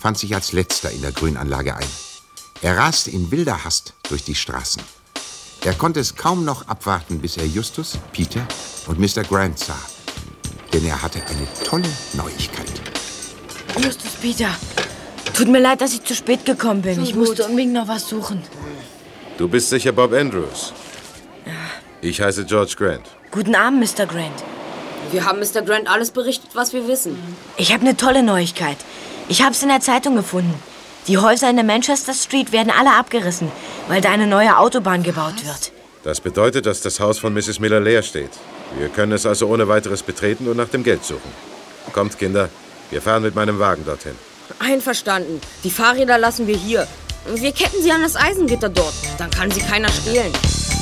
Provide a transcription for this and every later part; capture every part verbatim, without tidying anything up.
fand sich als letzter in der Grünanlage ein. Er raste in wilder Hast durch die Straßen. Er konnte es kaum noch abwarten, bis er Justus, Peter und Mister Grant sah. Denn er hatte eine tolle Neuigkeit. Justus, Peter, tut mir leid, dass ich zu spät gekommen bin. So ich gut. musste unbedingt noch was suchen. Du bist sicher Bob Andrews? Ja. Ich heiße George Grant. Guten Abend, Mister Grant. Wir haben Mister Grant alles berichtet, was wir wissen. Ich habe eine tolle Neuigkeit. Ich habe es in der Zeitung gefunden. Die Häuser in der Manchester Street werden alle abgerissen, weil da eine neue Autobahn gebaut was? wird. Das bedeutet, dass das Haus von Misses Miller leer steht. Wir können es also ohne weiteres betreten und nach dem Geld suchen. Kommt, Kinder, wir fahren mit meinem Wagen dorthin. Einverstanden. Die Fahrräder lassen wir hier. Wir ketten sie an das Eisengitter dort. Dann kann sie keiner stehlen.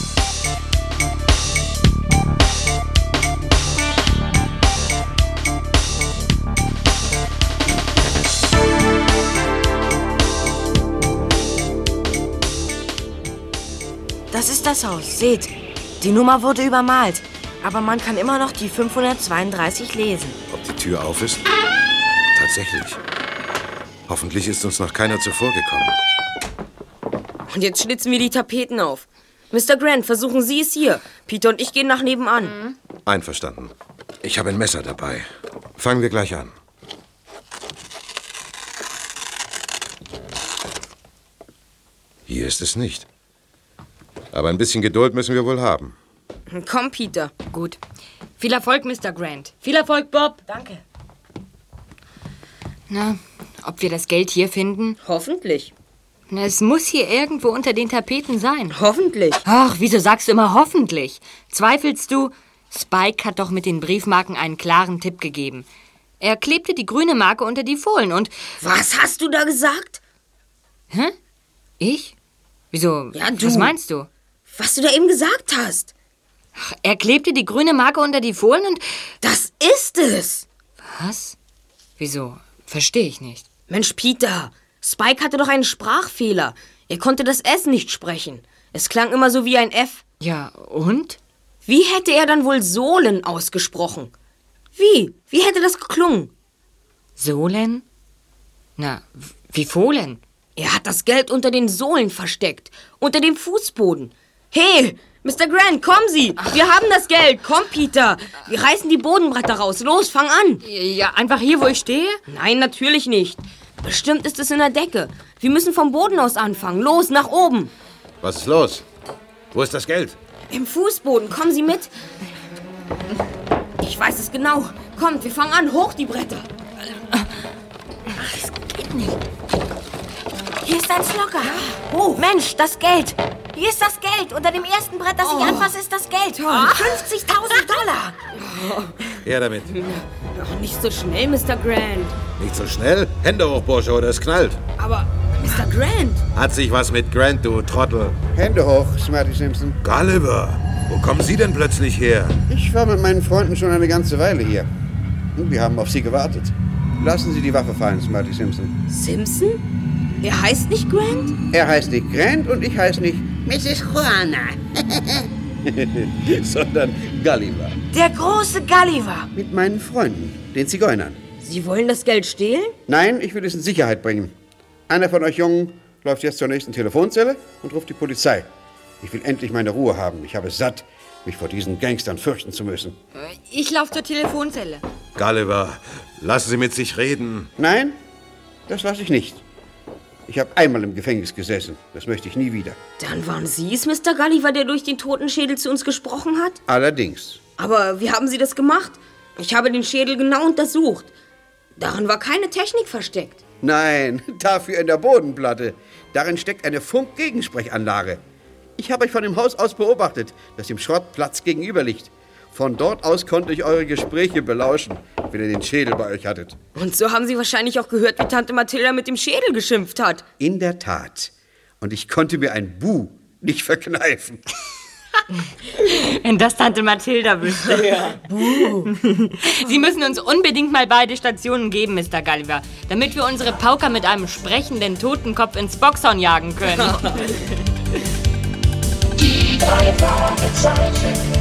Das ist das Haus, seht. Die Nummer wurde übermalt, aber man kann immer noch die fünfhundertzweiunddreißig lesen. Ob die Tür auf ist? Tatsächlich. Hoffentlich ist uns noch keiner zuvorgekommen. Und jetzt schlitzen wir die Tapeten auf. Mister Grant, versuchen Sie es hier. Peter und ich gehen nach nebenan. Mhm. Einverstanden. Ich habe ein Messer dabei. Fangen wir gleich an. Hier ist es nicht. Aber ein bisschen Geduld müssen wir wohl haben. Komm, Peter. Gut. Viel Erfolg, Mister Grant. Viel Erfolg, Bob. Danke. Na, ob wir das Geld hier finden? Hoffentlich. Na, es muss hier irgendwo unter den Tapeten sein. Hoffentlich. Ach, wieso sagst du immer hoffentlich? Zweifelst du? Spike hat doch mit den Briefmarken einen klaren Tipp gegeben. Er klebte die grüne Marke unter die Fohlen und... Was hast du da gesagt? Hä? Ich? Wieso? Ja, du. Was meinst du? Was du da eben gesagt hast. Ach, er klebte die grüne Marke unter die Fohlen und... Das ist es. Was? Wieso? Verstehe ich nicht. Mensch, Peter, Spike hatte doch einen Sprachfehler. Er konnte das S nicht sprechen. Es klang immer so wie ein F. Ja, und? Wie hätte er dann wohl Sohlen ausgesprochen? Wie? Wie hätte das geklungen? Sohlen? Na, wie Fohlen? Er hat das Geld unter den Sohlen versteckt. Unter dem Fußboden. Hey, Mister Grant, kommen Sie! Wir haben das Geld! Komm, Peter! Wir reißen die Bodenbretter raus. Los, fang an! Ja, einfach hier, wo ich stehe? Nein, natürlich nicht. Bestimmt ist es in der Decke. Wir müssen vom Boden aus anfangen. Los, nach oben! Was ist los? Wo ist das Geld? Im Fußboden. Kommen Sie mit. Ich weiß es genau. Kommt, wir fangen an. Hoch die Bretter. Ach, das geht nicht. Hier ist ein Slocker. Oh, Mensch, das Geld. Hier ist das Geld. Unter dem ersten Brett, das ich Oh. anfasse, ist das Geld. Toll. fünfzigtausend Dollar. Her damit. Ach, nicht so schnell, Mister Grant. Nicht so schnell. Hände hoch, Bursche, oder es knallt. Aber, Mister Grant. Hat sich was mit Grant, du Trottel. Hände hoch, Smarty Simpson. Gulliver, wo kommen Sie denn plötzlich her? Ich war mit meinen Freunden schon eine ganze Weile hier. Und wir haben auf Sie gewartet. Lassen Sie die Waffe fallen, Smarty Simpson. Simpson? Er heißt nicht Grant? Er heißt nicht Grant und ich heiße nicht Misses Juana. Sondern Gulliver. Der große Gulliver. Mit meinen Freunden, den Zigeunern. Sie wollen das Geld stehlen? Nein, ich will es in Sicherheit bringen. Einer von euch Jungen läuft jetzt zur nächsten Telefonzelle und ruft die Polizei. Ich will endlich meine Ruhe haben. Ich habe es satt, mich vor diesen Gangstern fürchten zu müssen. Ich laufe zur Telefonzelle. Gulliver, lassen Sie mit sich reden. Nein, das lasse ich nicht. Ich habe einmal im Gefängnis gesessen. Das möchte ich nie wieder. Dann waren Sie es, Mister Gulliver, der durch den Totenschädel zu uns gesprochen hat? Allerdings. Aber wie haben Sie das gemacht? Ich habe den Schädel genau untersucht. Darin war keine Technik versteckt. Nein, dafür in der Bodenplatte. Darin steckt eine Funkgegensprechanlage. Ich habe euch von dem Haus aus beobachtet, das dem Schrottplatz gegenüber liegt. Von dort aus konnte ich eure Gespräche belauschen, wenn ihr den Schädel bei euch hattet. Und so haben Sie wahrscheinlich auch gehört, wie Tante Mathilda mit dem Schädel geschimpft hat. In der Tat. Und ich konnte mir ein Buh nicht verkneifen. Wenn das Tante Mathilda wüsste. Ja. Buh. Sie müssen uns unbedingt mal beide Stationen geben, Mister Gulliver, damit wir unsere Pauker mit einem sprechenden Totenkopf ins Boxhorn jagen können. Die drei Fragezeichen.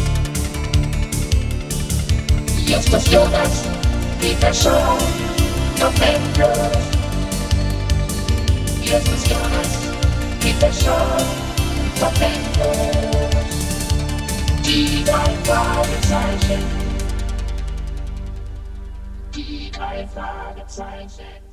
Justus Jonas, Peter Shaw Flamingos. Justus Jonas, Peter Shaw, Flamingos. Die drei Fragezeichen. Die drei Fragezeichen.